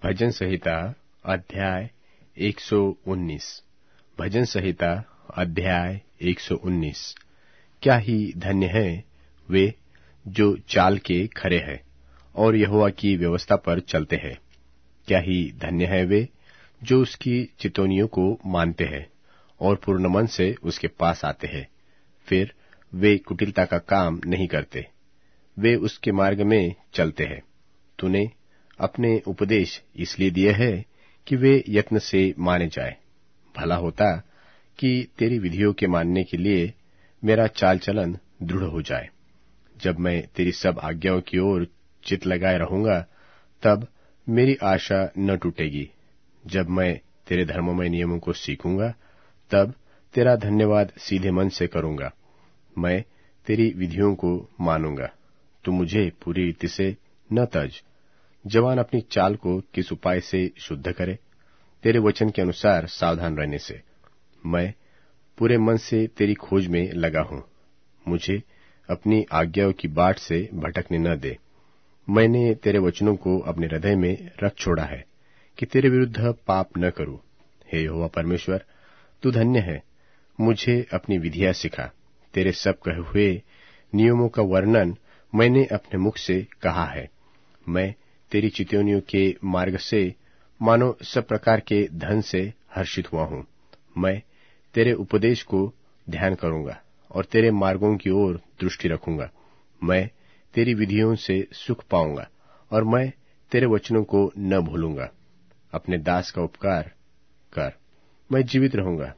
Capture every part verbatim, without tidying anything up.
भजन संहिता अध्याय एक सौ उन्नीस। भजन संहिता अध्याय एक सौ उन्नीस। क्या ही धन्य है वे जो चाल के खरे हैं और यहोवा की व्यवस्था पर चलते हैं। क्या ही धन्य है वे जो उसकी चितौनियों को मानते हैं और पूर्ण मन से उसके पास आते हैं। फिर वे कुटिलता का काम नहीं करते, वे उसके मार्ग में चलते हैं। तूने अपने उपदेश इसलिए दिए है कि वे यत्न से माने जाए। भला होता कि तेरी विधियों के मानने के लिए मेरा चाल चलन दृढ़ हो जाए। जब मैं तेरी सब आज्ञाओं की ओर चित्त लगाए रहूंगा, तब मेरी आशा न टूटेगी। जब मैं तेरे धर्ममय नियमों को सीखूंगा, तब तेरा धन्यवाद सीधे मन से करूंगा। मैं तेरी विधियों को मानूंगा। तू मुझे पूरी रीति से न तज। जवान अपनी चाल को किस उपाय से शुद्ध करे? तेरे वचन के अनुसार सावधान रहने से। मैं पूरे मन से तेरी खोज में लगा हूं। मुझे अपनी आज्ञाओं की बाट से भटकने न दे। मैंने तेरे वचनों को अपने हृदय में रख छोड़ा है कि तेरे विरुद्ध पाप न करूं। हे यहोवा परमेश्वर, तू धन्य है। मुझे अपनी विधियां सिखा। तेरे सब कहे हुए नियमों का वर्णन मैंने अपने मुख से कहा है। मैं तेरी चितौनियों के मार्ग से मानो सब प्रकार के धन से हर्षित हुआ हूं। मैं तेरे उपदेश को ध्यान करूंगा और तेरे मार्गों की ओर दृष्टि रखूंगा। मैं तेरी विधियों से सुख पाऊंगा और मैं तेरे वचनों को न भूलूंगा। अपने दास का उपकार कर, मैं जीवित रहूंगा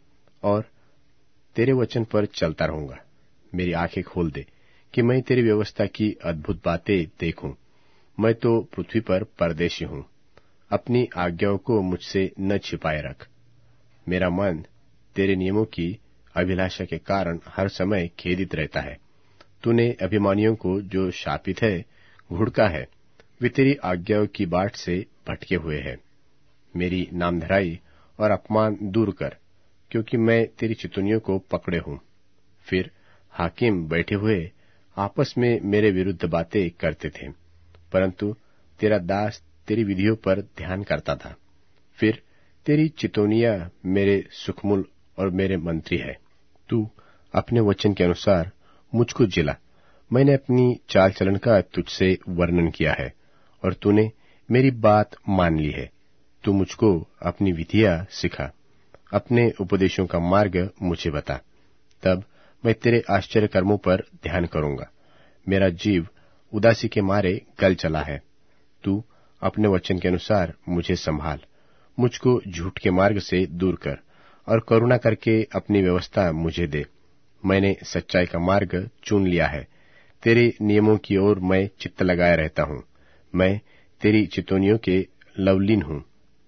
और तेरे वचन पर चलता रहूंगा। मेरी आंखें खोल दे कि मैं तेरी व्यवस्था की अद्भुत बातें देखूं। मैं तो पृथ्वी पर परदेशी हूं। अपनी आज्ञाओं को मुझसे न छिपाए रख। मेरा मन तेरे नियमों की अभिलाषा के कारण हर समय खेदित रहता है। तूने अभिमानियों को जो शापित है घुड़का है। वे तेरी आज्ञाओं की बाट से भटके हुए हैं। मेरी नामधराई और अपमान दूर कर, क्योंकि मैं तेरी चितौनियों को पकड़े हूं। फिर हाकिम बैठे हुए आपस में मेरे विरुद्ध बातें करते थे, परंतु तेरा दास तेरी विधियों पर ध्यान करता था। फिर तेरी चितौनियां मेरे सुखमूल और मेरे मंत्री है। तू अपने वचन के अनुसार मुझको जिला। मैंने अपनी चाल चलन का तुझसे वर्णन किया है और तूने मेरी बात मान ली है। तू मुझको अपनी विधियां सिखा। अपने उपदेशों का मार्ग मुझे बता। तब मैं तेरे आश्चर्य कर्मों पर ध्यान करूंगा। मेरा जीव उदासी के मारे गल चला है। तू अपने वचन के अनुसार मुझे संभाल। मुझको झूठ के मार्ग से दूर कर और करुणा करके अपनी व्यवस्था मुझे दे। मैंने सच्चाई का मार्ग चुन लिया है। तेरे नियमों की ओर मैं चित्त लगाए रहता हूं। मैं तेरी चितौनियों के लवलीन हूं।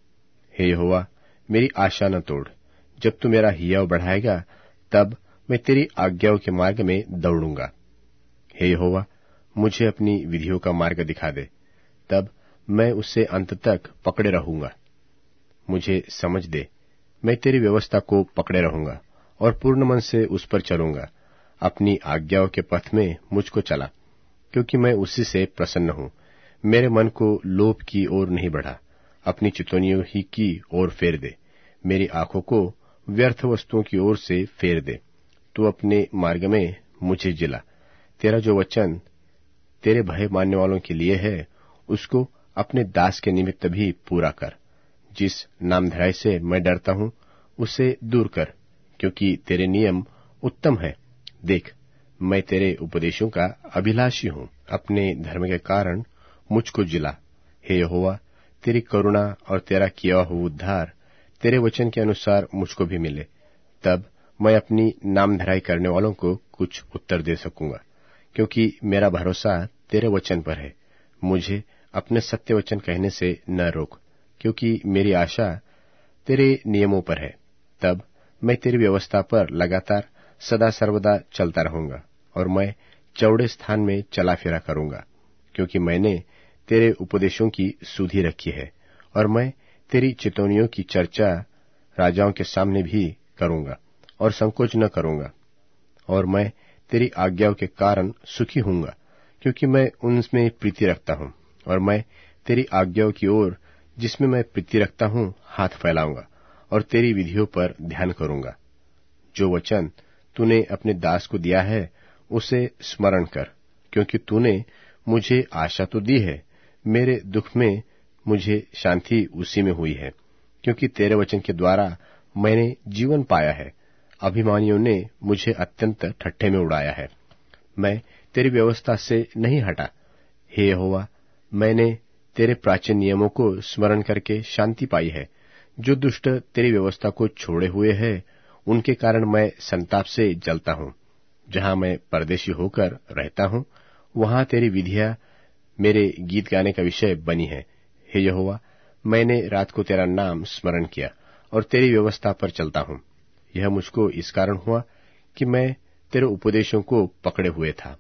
हे यहोवा, मेरी आशा न तोड़। जब तू मेरा हियाव बढ़ाएगा, तब मैं तेरी आज्ञाओं के मार्ग में दौड़ूंगा। हे यहोवा, मुझे अपनी विधियों का मार्ग दिखा दे, तब मैं उससे अंत तक पकड़े रहूंगा। मुझे समझ दे, मैं तेरी व्यवस्था को पकड़े रहूंगा और पूर्ण मन से उस पर चलूंगा। अपनी आज्ञाओं के पथ में मुझको चला, क्योंकि मैं उसी से प्रसन्न हूं। मेरे मन को लोभ की ओर नहीं बढ़ा, अपनी चितौनियों ही की ओर फेर दे। मेरी आंखों को व्यर्थ वस्तुओं की ओर से फेर दे। तू अपने मार्ग में मुझे जिला। तेरा जो वचन तेरे भय मानने वालों के लिए है, उसको अपने दास के निमित्त भी पूरा कर। जिस नामधराई से मैं डरता हूं, उसे दूर कर, क्योंकि तेरे नियम उत्तम है। देख, मैं तेरे उपदेशों का अभिलाषी हूं। अपने धर्म के कारण मुझको जिला। हे यहोवा, तेरी करुणा और तेरा किया हुआ उद्धार तेरे वचन के अनुसार मुझको भी मिले। तब मैं अपनी नामधराई करने वालों को कुछ उत्तर दे सकूंगा, क्योंकि मेरा भरोसा तेरे वचन पर है। मुझे अपने सत्य वचन कहने से न रोक, क्योंकि मेरी आशा तेरे नियमों पर है। तब मैं तेरी व्यवस्था पर लगातार सदा सर्वदा चलता रहूंगा और मैं चौड़े स्थान में चला फिरा करूंगा, क्योंकि मैंने तेरे उपदेशों की सुधि रखी है और मैं तेरी चितौनियों की चर्चा राजाओं के सामने भी करूंगा और संकोच न करूंगा। और मैं तेरी आज्ञाओं के कारण सुखी हूंगा, क्योंकि मैं उनमें प्रीति रखता हूं और मैं तेरी आज्ञाओं की ओर जिसमें मैं प्रीति रखता हूँ हाथ फैलाऊंगा और तेरी विधियों पर ध्यान करूंगा। जो वचन तूने अपने दास को दिया है उसे स्मरण कर, क्योंकि तूने मुझे आशा तो दी है। मेरे दुख में मुझे शांति उसी में हुई है, क्योंकि तेरे वचन के द्वारा मैंने जीवन पाया है। अभिमानियों ने मुझे अत्यंत ठट्ठे में उड़ाया है। मैं तेरी व्यवस्था से नहीं हटा। हे यहोवा, मैंने तेरे प्राचीन नियमों को स्मरण करके शांति पाई है। जो दुष्ट तेरी व्यवस्था को छोड़े हुए है, उनके कारण मैं संताप से जलता हूँ। जहाँ मैं परदेशी होकर रहता हूँ, वहाँ तेरी विधियां मेरे गीत गाने का विषय बनी है। हे यहोवा, मैंने रात को तेरा नाम स्मरण किया और तेरी व्यवस्था पर चलता हूँ। यह मुझको इस कारण हुआ कि मैं तेरे उपदेशों को पकड़े हुए था।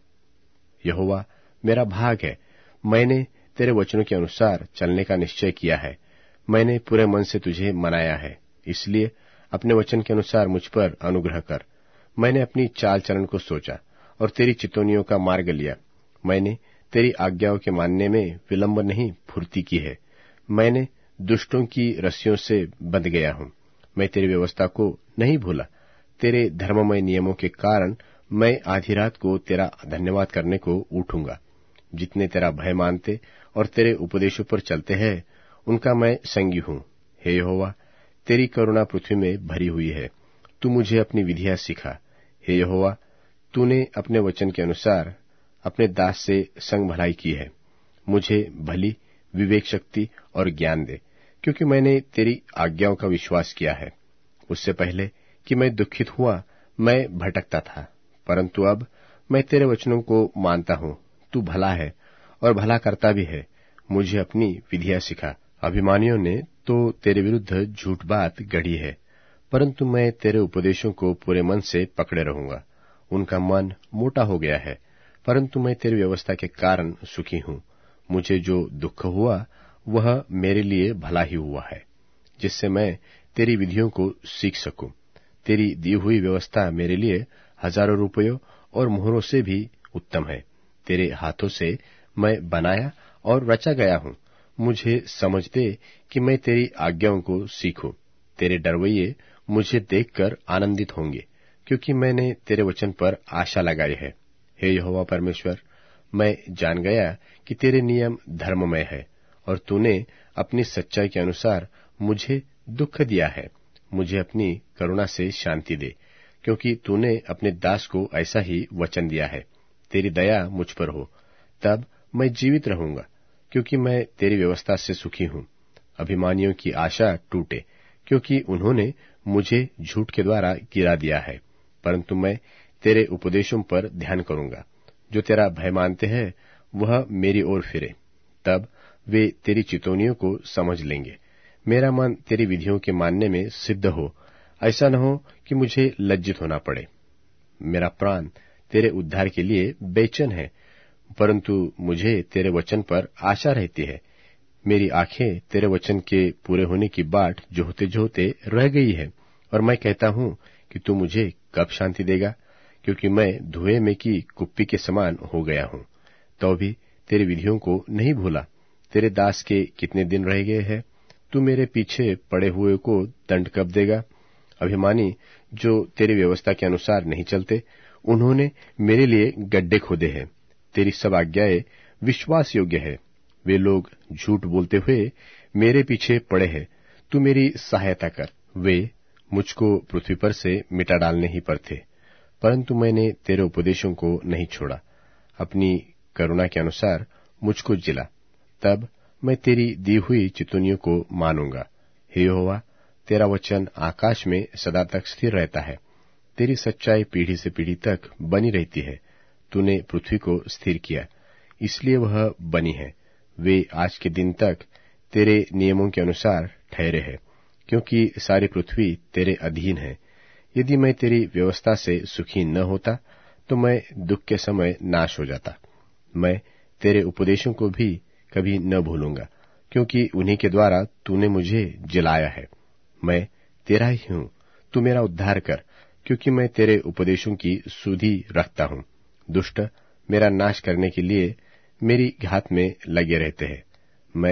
यहोवा मेरा भाग है, मैंने तेरे वचनों के अनुसार चलने का निश्चय किया है। मैंने पूरे मन से तुझे मनाया है, इसलिए अपने वचन के अनुसार मुझ पर अनुग्रह कर। मैंने अपनी चाल चलन को सोचा और तेरी चितौनियों का मार्ग लिया। मैंने तेरी आज्ञाओं के मानने में विलंब नहीं, फुर्ती की है। मैंने दुष्टों की रस्सियों से बंध गया हूँ। मैं तेरी व्यवस्था को नहीं भूला। तेरे धर्ममय नियमों के कारण मैं आधी रात को तेरा धन्यवाद करने को उठूंगा। जितने तेरा भय मानते और तेरे उपदेशों पर चलते हैं, उनका मैं संगी हूँ। हे यहोवा, तेरी करुणा पृथ्वी में भरी हुई है। तू मुझे अपनी विधियां सिखा। हे यहोवा, तूने अपने वचन के अनुसार अपने दास से संग भलाई की है। मुझे भली विवेक शक्ति और ज्ञान दे, क्योंकि मैंने तेरी आज्ञाओं का विश्वास किया है। उससे पहले कि मैं दुखित हुआ, मैं भटकता था, परंतु अब मैं तेरे वचनों को मानता हूँ। तू भला है और भला करता भी है। मुझे अपनी विधियां सिखा। अभिमानियों ने तो तेरे विरुद्ध झूठ बात गढ़ी है, परंतु मैं तेरे उपदेशों को पूरे मन से पकड़े रहूंगा। उनका मन मोटा हो गया है, परंतु मैं तेरी व्यवस्था के कारण सुखी हूँ। मुझे जो दुख हुआ वह मेरे लिए भला ही हुआ है, जिससे मैं तेरी विधियों को सीख सकूं। तेरी दी हुई व्यवस्था मेरे लिए हजारों रुपयों और मोहरों से भी उत्तम है। तेरे हाथों से मैं बनाया और रचा गया हूँ। मुझे समझ दे कि मैं तेरी आज्ञाओं को सीखूं। तेरे डरवैये मुझे देखकर आनंदित होंगे, क्योंकि मैंने तेरे वचन पर आशा लगाई है। हे यहोवा परमेश्वर, मैं जान गया कि तेरे नियम धर्ममय है और तूने अपनी सच्चाई के अनुसार मुझे दुख दिया है। मुझे अपनी करुणा से शांति दे, क्योंकि तूने अपने दास को ऐसा ही वचन दिया है। तेरी दया मुझ पर हो, तब मैं जीवित रहूंगा, क्योंकि मैं तेरी व्यवस्था से सुखी हूँ। अभिमानियों की आशा टूटे, क्योंकि उन्होंने मुझे झूठ के द्वारा गिरा दिया है, परंतु मैं तेरे उपदेशों पर ध्यान करूंगा। जो तेरा भय मानते हैं वह मेरी ओर फिरे, तब वे तेरी चितौनियों को समझ लेंगे। मेरा मन तेरी विधियों के मानने में सिद्ध हो, ऐसा न हो कि मुझे लज्जित होना पड़े। मेरा प्राण तेरे उद्धार के लिए बेचैन है, परंतु मुझे तेरे वचन पर आशा रहती है। मेरी आंखें तेरे वचन के पूरे होने की बाट जोहते जोहते रह गई है, और मैं कहता हूँ कि तू मुझे कब शांति देगा, क्योंकि मैं धुएं में की कुप्पी के समान हो गया हूँ। तो भी तेरी विधियों को नहीं भूला। तेरे दास के कितने दिन रह गए हैं। तू मेरे पीछे पड़े हुए को दंड कब देगा। अभिमानी जो तेरी व्यवस्था के अनुसार नहीं चलते, उन्होंने मेरे लिए गड्ढे खोदे हैं। तेरी सब आज्ञाएं विश्वास योग्य है। वे लोग झूठ बोलते हुए मेरे पीछे पड़े हैं। तू मेरी सहायता कर। वे मुझको पृथ्वी पर से मिटा डालने ही पर थे, परंतु मैंने तेरे उपदेशों को नहीं छोड़ा। अपनी करुणा के अनुसार मुझको जिला, तब मैं तेरी दी हुई चितौनियों को मानूंगा। हे यहोवा, तेरा वचन आकाश में सदा तक स्थिर रहता है। तेरी सच्चाई पीढ़ी से पीढ़ी तक बनी रहती है। तूने पृथ्वी को स्थिर किया, इसलिए वह बनी है। वे आज के दिन तक तेरे नियमों के अनुसार ठहरे हैं, क्योंकि सारी पृथ्वी तेरे अधीन है। यदि मैं तेरी व्यवस्था से सुखी न होता, तो मैं दुख के समय नाश हो जाता। मैं तेरे उपदेशों को भी कभी न भूलूंगा, क्योंकि उन्हीं के द्वारा तूने मुझे जिलाया है। मैं तेरा ही हूँ, तू मेरा उद्धार कर, क्योंकि मैं तेरे उपदेशों की सुधि रखता हूँ। दुष्ट मेरा नाश करने के लिए मेरी घात में लगे रहते हैं। मैं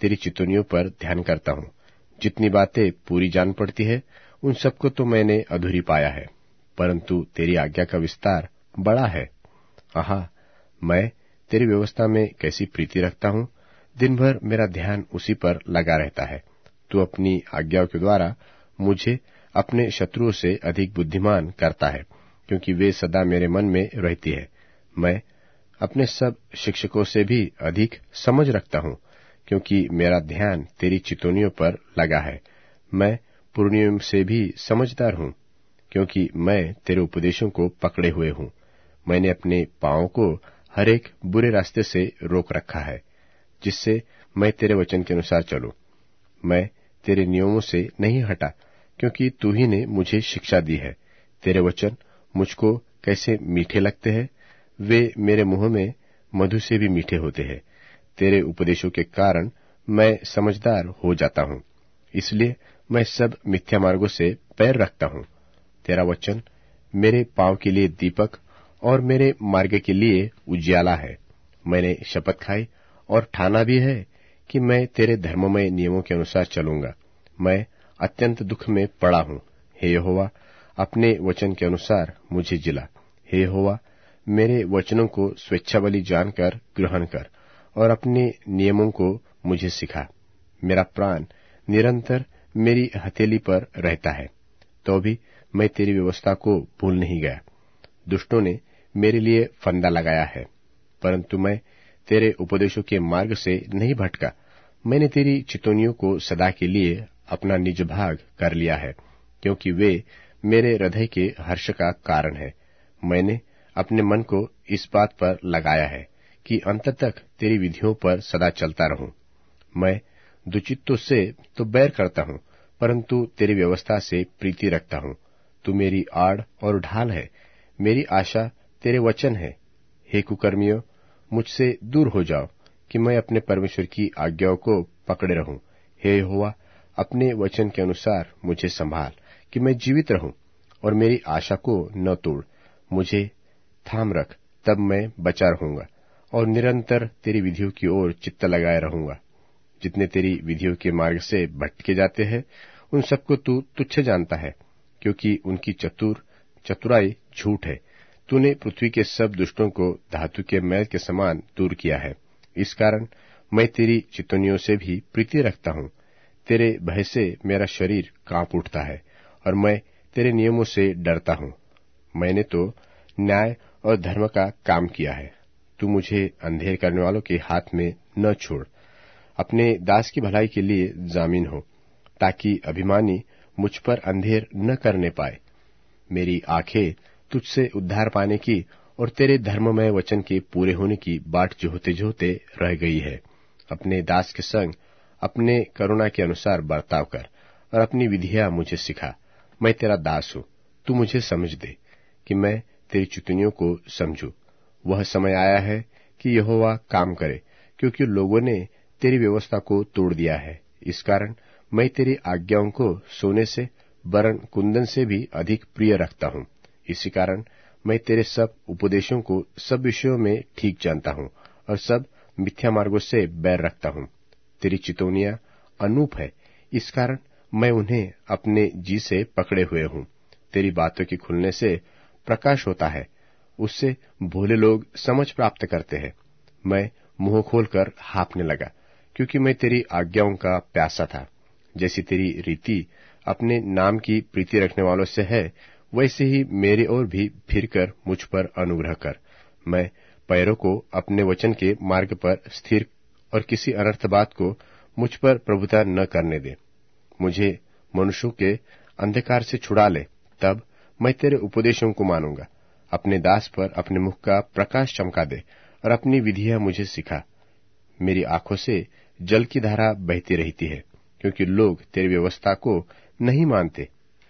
तेरी चितौनियों पर ध्यान करता हूँ। जितनी बातें पूरी जान पड़ती है, उन सबको तो मैंने अधूरी पाया है, परंतु तेरी आज्ञा का विस्तार बड़ा है। आहा, मैं तेरी व्यवस्था में कैसी प्रीति रखता हूँ। दिन भर मेरा ध्यान उसी पर लगा रहता है। तू अपनी आज्ञाओं के द्वारा मुझे अपने शत्रुओं से अधिक बुद्धिमान करता है, क्योंकि वे सदा मेरे मन में रहती है। मैं अपने सब शिक्षकों से भी अधिक समझ रखता हूँ, क्योंकि मेरा ध्यान तेरी चितौनियों पर लगा है। मैं पुरनियों से भी समझदार हूँ, क्योंकि मैं तेरे उपदेशों को पकड़े हुए हूँ। मैंने अपने पांवों को हर एक बुरे रास्ते से रोक रखा है, जिससे मैं तेरे वचन के अनुसार चलूं। मैं तेरे नियमों से नहीं हटा, क्योंकि तू ही ने मुझे शिक्षा दी है। तेरे वचन मुझको कैसे मीठे लगते हैं, वे मेरे मुंह में मधु से भी मीठे होते हैं। तेरे उपदेशों के कारण मैं समझदार हो जाता हूँ, इसलिए मैं सब मिथ्या मार्गों से पैर रखता हूँ। तेरा वचन मेरे पांव के लिए दीपक और मेरे मार्ग के लिए उजियाला है। मैंने शपथ खाई और ठाना भी है कि मैं तेरे धर्ममय नियमों के अनुसार चलूंगा। मैं अत्यंत दुख में पड़ा हूँ। हे यहोवा, अपने वचन के अनुसार मुझे जिला। हे यहोवा, मेरे वचनों को स्वेच्छाबलि जानकर ग्रहण कर और अपने नियमों को मुझे सिखा। मेरा प्राण निरंतर मेरी हथेली पर रहता है, तो भी मैं तेरी व्यवस्था को भूल नहीं गया। दुष्टों ने मेरे लिए फंदा लगाया है, परंतु मैं तेरे उपदेशों के मार्ग से नहीं भटका। मैंने तेरी चितौनियों को सदा के लिए अपना निज भाग कर लिया है, क्योंकि वे मेरे हृदय के हर्ष का कारण है। मैंने अपने मन को इस बात पर लगाया है कि अंत तक तेरी विधियों पर सदा चलता रहूं। मैं दुचित्तों से तो बैर करता हूं, परंतु तेरी व्यवस्था से प्रीति रखता हूं। तू मेरी आड़ और ढाल है, मेरी आशा तेरे वचन है। हे कुकर्मियों, मुझसे दूर हो जाओ कि मैं अपने परमेश्वर की आज्ञाओं को पकड़े रहूं। हे यहोवा, अपने वचन के अनुसार मुझे संभाल कि मैं जीवित रहूं, और मेरी आशा को न तोड़। मुझे थाम रख, तब मैं बचा रहूंगा और निरंतर तेरी विधियों की ओर चित्त लगाए रहूंगा। जितने तेरी विधियों के मार्ग से भटके जाते हैं, उन सबको तू तुच्छ जानता है, क्योंकि उनकी चतुर चतुराई झूठ है। तूने पृथ्वी के सब दुष्टों को धातु के मैल के समान दूर किया है। इस कारण मैं तेरी चितौनियों से भी प्रीति रखता हूँ। तेरे भय से मेरा शरीर कांप उठता है और मैं तेरे नियमों से डरता हूँ। मैंने तो न्याय और धर्म का काम किया है। तू मुझे अंधेर करने वालों के हाथ में न छोड़। अपने दास की भलाई के लिए जामीन हो, ताकि अभिमानी मुझ पर अंधेर न करने पाए। मेरी आंखें तुझसे उद्धार पाने की और तेरे धर्ममय वचन के पूरे होने की बाट जोहते जोहते रह गई है। अपने दास के संग अपने करुणा के अनुसार बर्ताव कर और अपनी विधियां मुझे सिखा। मैं तेरा दास हूँ, तू मुझे समझ दे कि मैं तेरी चितौनियों को समझूं। वह समय आया है कि यहोवा काम करे, क्योंकि लोगों ने तेरी व्यवस्था को तोड़ दिया है। इस कारण मैं तेरी आज्ञाओं को सोने से वरन कुंदन से भी अधिक प्रिय रखता हूँ। इसी कारण मैं तेरे सब उपदेशों को सब विषयों में ठीक जानता हूँ और सब मिथ्या मार्गों से बैर रखता हूँ। तेरी चितौनियां अनूप है, इस कारण मैं उन्हें अपने जी से पकड़े हुए हूँ। तेरी बातों के खुलने से प्रकाश होता है, उससे भोले लोग समझ प्राप्त करते हैं। मैं मुंह खोलकर हाँफने लगा, क्योंकि मैं तेरी आज्ञाओं का प्यासा था। जैसी तेरी रीति अपने नाम की प्रीति रखने वालों से है, वैसे ही मेरी ओर भी फिरकर मुझ पर अनुग्रह कर। मैं पैरों को अपने वचन के मार्ग पर स्थिर और किसी अनर्थ बात को मुझ पर प्रभुता न करने दे। मुझे मनुष्यों के अंधकार से छुड़ा ले, तब मैं तेरे उपदेशों को मानूंगा। अपने दास पर अपने मुख का प्रकाश चमका दे और अपनी विधियां मुझे सिखा। मेरी आंखों से जल की धारा बहती रहती है, क्योंकि लोग तेरी व्यवस्था को नहीं मानते।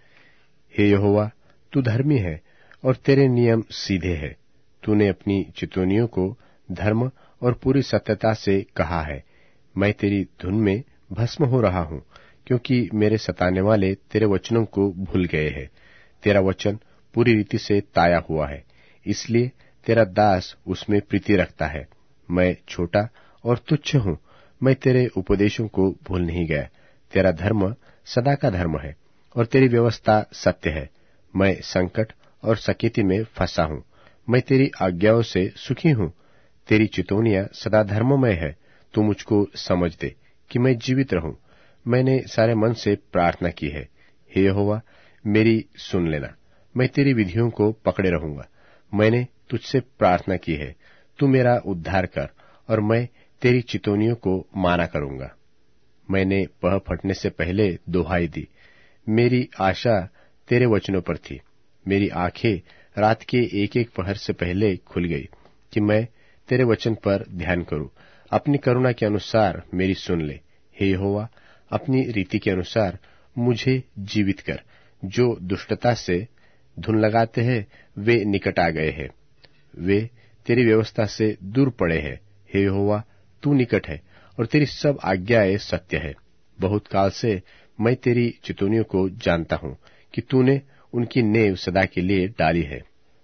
हे यहोवा, तू धर्मी है और तेरे नियम सीधे हैं। तूने अपनी चितौनियों को धर्म और पूरी सत्यता से कहा है। मैं तेरी धुन में भस्म हो रहा हूँ, क्योंकि मेरे सताने वाले तेरे वचनों को भूल गए हैं। तेरा वचन पूरी रीति से ताया हुआ है, इसलिए तेरा दास उसमें प्रीति रखता है। मैं छोटा और तुच्छ हूँ, मैं तेरे उपदेशों को भूल नहीं गया। तेरा धर्म सदा का धर्म है और तेरी व्यवस्था सत्य है। मैं संकट और सकेती में फंसा हूँ, मैं तेरी आज्ञाओं से सुखी हूँ। तेरी चितौनियां सदा धर्ममय है। तू मुझको समझ दे कि मैं जीवित रहूं। मैंने सारे मन से प्रार्थना की है। हे यहोवा, मेरी सुन लेना। मैं तेरी विधियों को पकड़े रहूंगा। मैंने तुझसे प्रार्थना की है, तू मेरा उद्धार कर और मैं तेरी चितौनियों को माना करूंगा। मैंने पह फटने से पहले दुहाई दी। मेरी आशा तेरे वचनों पर थी। मेरी आंखें रात के एक एक पहर से पहले खुल गई कि मैं तेरे वचन पर ध्यान करूं। अपनी करुणा के अनुसार मेरी सुन ले। हे यहोवा, अपनी रीति के अनुसार मुझे जीवित कर। जो दुष्टता से धुन लगाते हैं वे निकट आ गए हैं, वे तेरी व्यवस्था से दूर पड़े हैं। हे यहोवा, तू निकट है और तेरी सब आज्ञाएं सत्य है। बहुत काल से मैं तेरी चितौनियों को जानता हूं कि तूने उनकी नेव सदा के लिए डाली है।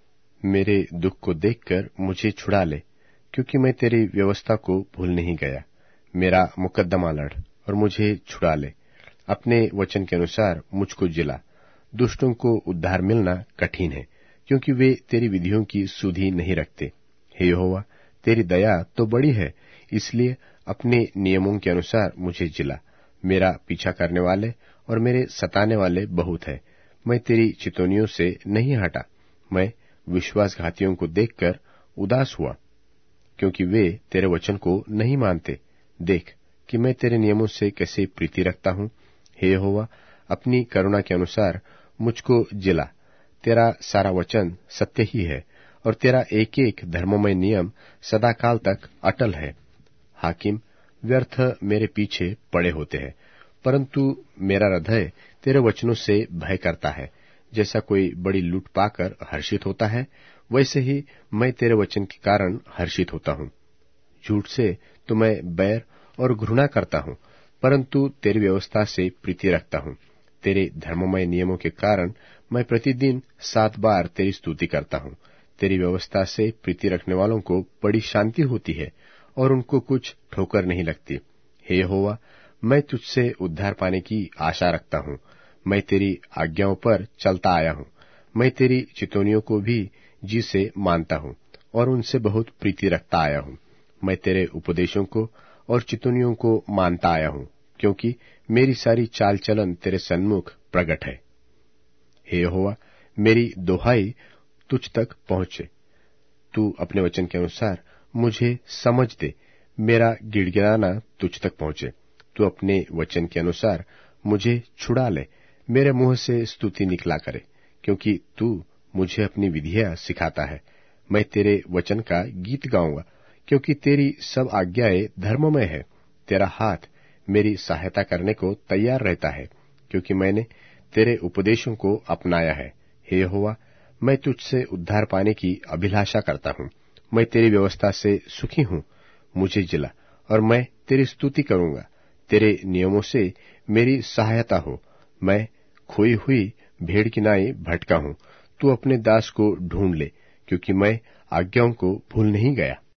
मेरे दुख को देखकर मुझे छुड़ा ले, क्योंकि मैं तेरी व्यवस्था को भूल नहीं गया। मेरा मुकद्दमा लड़ और मुझे छुड़ा ले। अपने वचन के अनुसार मुझको जिला। दुष्टों को उद्धार मिलना कठिन है, क्योंकि वे तेरी विधियों की सुधि नहीं रखते। हे यहोवा, तेरी दया तो बड़ी है, इसलिए अपने नियमों के अनुसार मुझे जिला। मेरा पीछा करने वाले और मेरे सताने वाले बहुत है। मैं तेरी चितौनियों से नहीं हटा। मैं विश्वासघातियों को देखकर उदास हुआ, क्योंकि वे तेरे वचन को नहीं मानते। देख कि मैं तेरे नियमों से कैसे प्रीति रखता हूँ। हे यहोवा, अपनी करुणा के अनुसार मुझको जिला। तेरा सारा वचन सत्य ही है और तेरा एक एक धर्ममय नियम सदाकाल तक अटल है। हाकिम व्यर्थ मेरे पीछे पड़े होते हैं, परंतु मेरा हृदय तेरे वचनों से भय करता है। जैसा कोई बड़ी लूट पाकर हर्षित होता है, वैसे ही मैं तेरे वचन के कारण हर्षित होता हूँ। झूठ से तो मैं बैर और घृणा करता हूँ, परंतु तेरी व्यवस्था से प्रीति रखता हूँ। तेरे धर्ममय नियमों के कारण मैं प्रतिदिन सात बार तेरी स्तुति करता हूँ। तेरी व्यवस्था से प्रीति रखने वालों को बड़ी शांति होती है और उनको कुछ ठोकर नहीं लगती। हे यहोवा, मैं तुझसे उद्धार पाने की आशा रखता हूँ। मैं तेरी आज्ञाओं पर चलता आया हूँ। मैं तेरी चितौनियों को भी जी से मानता हूँ और उनसे बहुत प्रीति रखता आया हूँ। मैं तेरे उपदेशों को और चितौनियों को मानता आया हूँ, क्योंकि मेरी सारी चाल चलन तेरे सन्मुख प्रकट है। हे यहोवा, मेरी दोहाई तुझ तक पहुंचे। तू अपने वचन के अनुसार मुझे समझ दे। मेरा गिड़गिड़ाना तुझ तक पहुंचे। तू अपने वचन के अनुसार मुझे छुड़ा ले। मेरे मुंह से स्तुति निकला करे, क्योंकि तू मुझे अपनी विधियां सिखाता है। मैं तेरे वचन का गीत गाऊंगा, क्योंकि तेरी सब आज्ञाएं धर्ममय है। तेरा हाथ मेरी सहायता करने को तैयार रहता है, क्योंकि मैंने तेरे उपदेशों को अपनाया है। हे यहोवा, मैं तुझसे उद्धार पाने की अभिलाषा करता हूँ। मैं तेरी व्यवस्था से सुखी हूँ। मुझे जिला और मैं तेरी स्तुति करूंगा। तेरे नियमों से मेरी सहायता हो। मैं खोई हुई भेड़ की नाई भटका हूँ। तू अपने दास को ढूंढ ले, क्योंकि मैं आज्ञाओं को भूल नहीं गया।